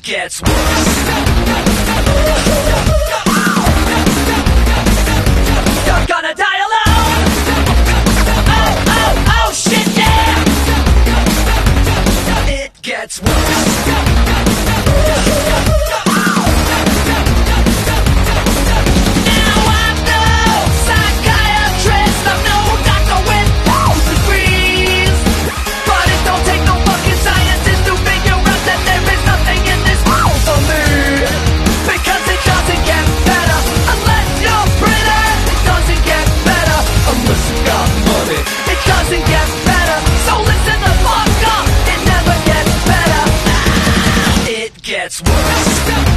gets worse. You're gonna die alone. Oh, oh, oh, shit, yeah. It gets worse. Gets worse.